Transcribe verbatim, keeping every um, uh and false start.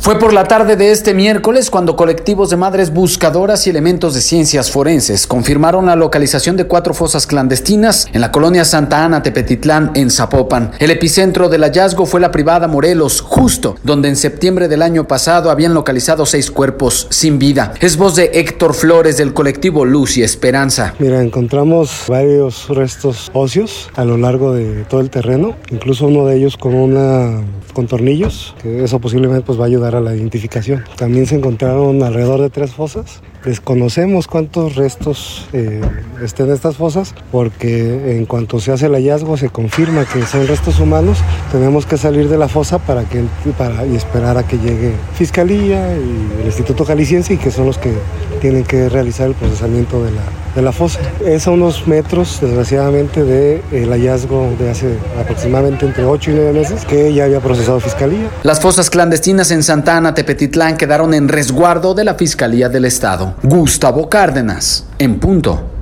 Fue por la tarde de este miércoles cuando colectivos de madres buscadoras y elementos de ciencias forenses confirmaron la localización de cuatro fosas clandestinas en la colonia Santa Ana, Tepetitlán, en Zapopan. El epicentro del hallazgo fue la privada Morelos, justo donde en septiembre del año pasado habían localizado seis cuerpos sin vida. Es voz de Héctor Flores del colectivo Luz y Esperanza. Mira, encontramos varios restos óseos a lo largo de todo el terreno, incluso uno de ellos con una con tornillos, que eso posiblemente pues va a ayudar a la identificación. También se encontraron alrededor de tres fosas. Desconocemos cuántos restos eh, estén en estas fosas, porque en cuanto se hace el hallazgo se confirma que son restos humanos. Tenemos que salir de la fosa para que para y esperar a que llegue Fiscalía y el Instituto Jalisciense, y que son los que tienen que realizar el procesamiento de la, de la fosa. Es a unos metros, desgraciadamente, del hallazgo de hace aproximadamente entre ocho y nueve meses que ya había procesado Fiscalía. Las fosas clandestinas en Santa Ana, Tepetitlán, quedaron en resguardo de la Fiscalía del Estado. Gustavo Cárdenas, en punto.